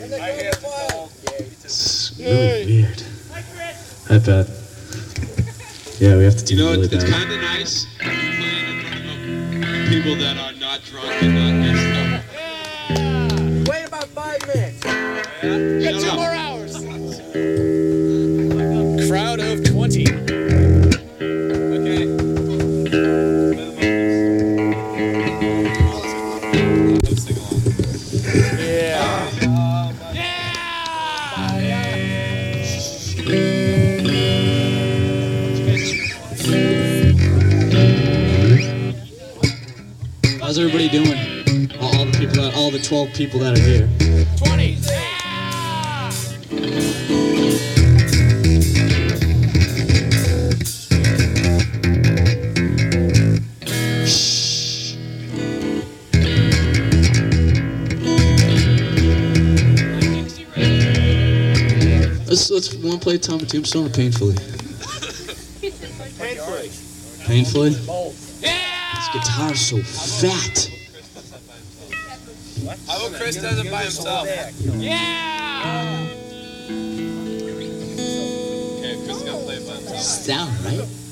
It's really weird. I bet. Yeah, we have to do really bad. It's kind of nice playing in front of people that are not drunk and not messed up. Wait about 5 minutes. Got 2 more hours. Crowd of 20. Okay. Yeah. How's everybody doing? All the 12 people that are here. 20. Let's one play Tom and Tombstone or Painfully? Painfully? This guitar's so fat. How about Chris does it by himself? Yeah. Okay, Chris is gonna play it by himself. Sound, right?